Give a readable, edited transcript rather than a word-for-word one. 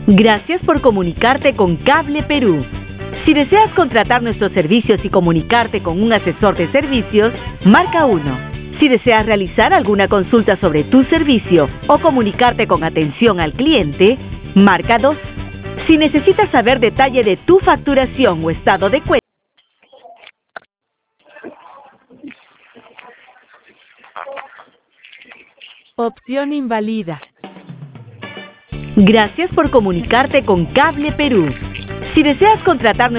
Gracias por comunicarte con Cable Perú. Si deseas contratar nuestros servicios y comunicarte con un asesor de servicios, marca 1. Si deseas realizar alguna consulta sobre tu servicio o comunicarte con atención al cliente, marca 2. Si necesitas saber detalle de tu facturación o estado de cuenta, Opción invalida. Gracias por comunicarte con Cable Perú. Si deseas contratar